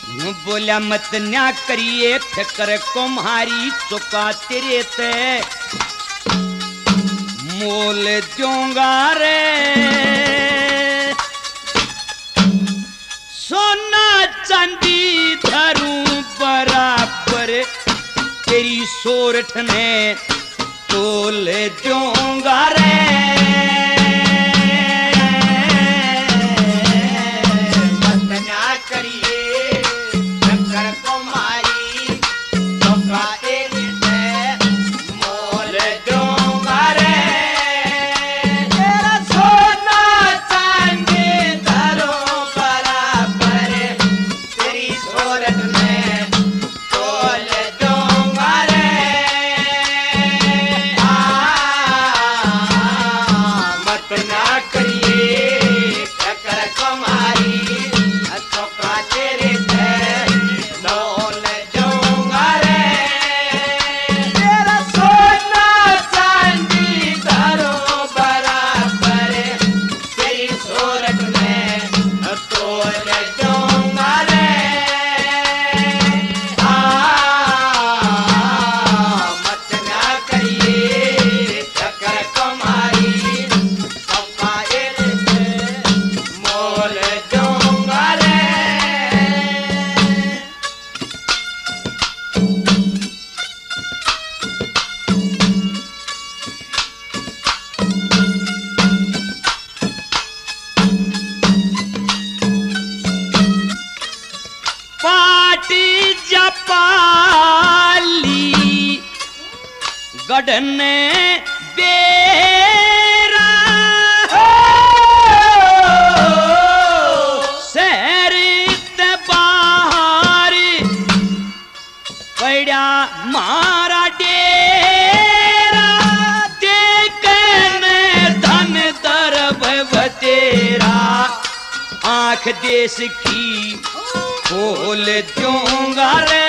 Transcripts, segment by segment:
यूं बोला मत न्या करिए फिक्र कुम्हारी चुका तेरे ते मोल दूंगा रे सोना चांदी धरूं बराबर तेरी सोरठ में तोल दूंगा रे मत ना करिए शंकर कुमारी चौका तेरे से मोल दूंगा रे तेरा सोना चांदी धरो बराबर तेरी सोरठ में तोल दूंगा रे मत ना करिए शंकर कुमारी चौका तेरे से मोल दूंगा रे तेरा सोना चांदी धरो बराबर तेरी सोरठ में तोल दूंगा रे मत ना करिए शंकर कुमारी चौका तेरे से मोल दूंगा रे पाटी जपाली गढ़न बेरा शहर ते बाहर पड़ा मारा डेरा देखन धन दरब बतेरा आंख देश की खोल दूंगा रे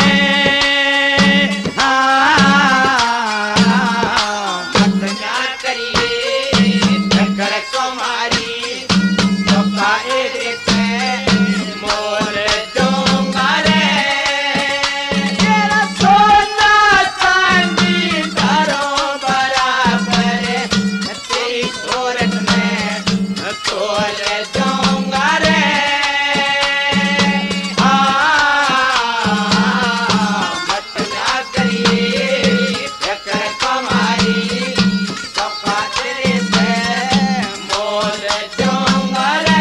मत ना करिए शंकर कुमारी चौका तेरे से मोल दूंगा रे तेरा सोना चांदी धरो बराबर तेरी सोरठ में तोल दूंगा रे मत ना करिए शंकर कुमारी चौका तेरे से मोल दूंगा रे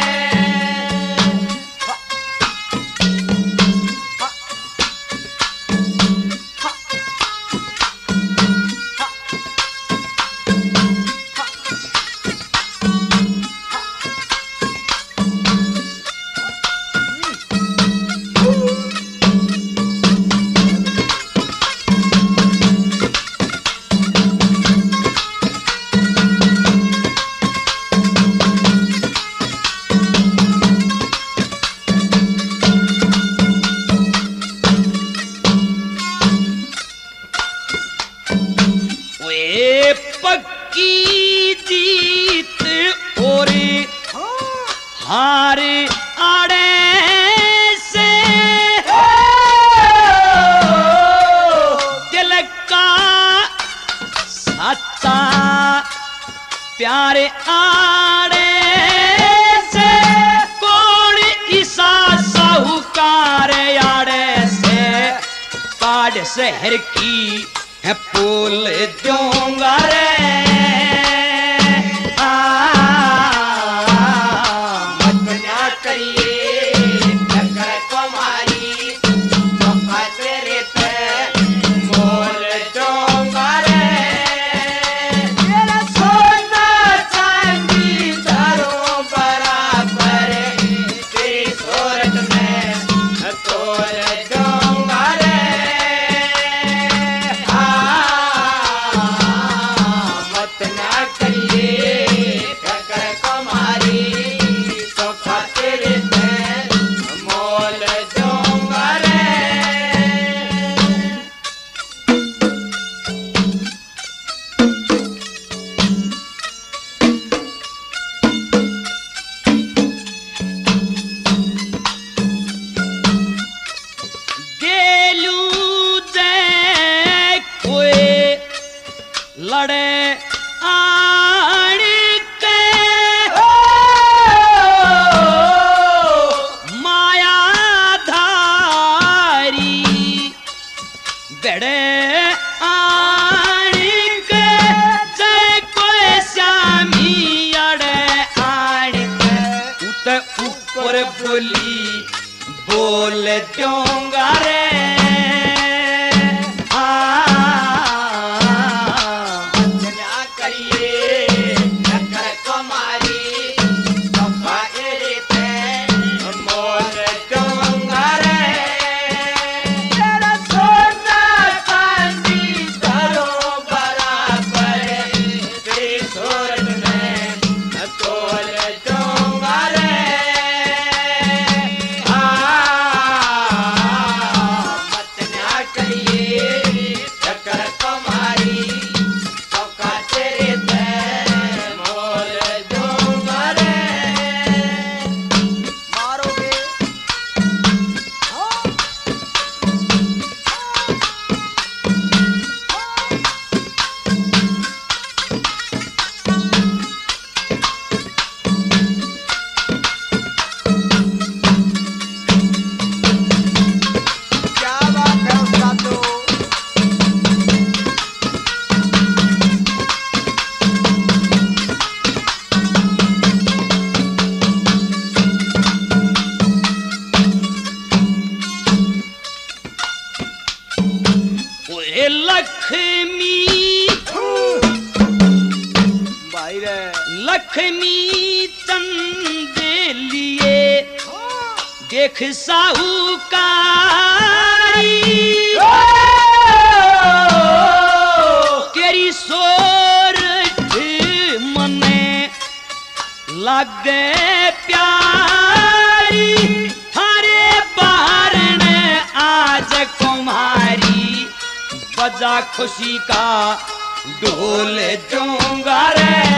वे पक्की जीत और हार आड़े से दिल का सच्चा प्यार आड़े से कौन ईसा साहूकार आड़े से काट शहर की है पुल दूंगा रे मत ना करिए शंकर कुमारी चौका तेरे से मोल दूंगा रे तेरा सोना चांदी धरो बराबर तेरी सोरठ में तोल दूंगा रे मत ना करिए शंकर कुमारी चौका तेरे से और बोली बोल दूंगा रे क्या करिए नकर कुमारी पप्पा एते मोल दूंगा रे तेरा सोना चांदी धरो बराबर त्रिशूल में तोल दूंगा रे मत ना करिए नकर कुमारी पप्पा तेरे ते मोल दूंगा रे मारोगे क्या बात है उस्तादो ओए लक्ष्मी भाई रे लक्ष्मी चंदे लिए देख साहूकारी तेरी सोरठ मने लगे प्यारी थारे बारण आज कुम्हारी बजा खुशी का ढोल दूंगा रे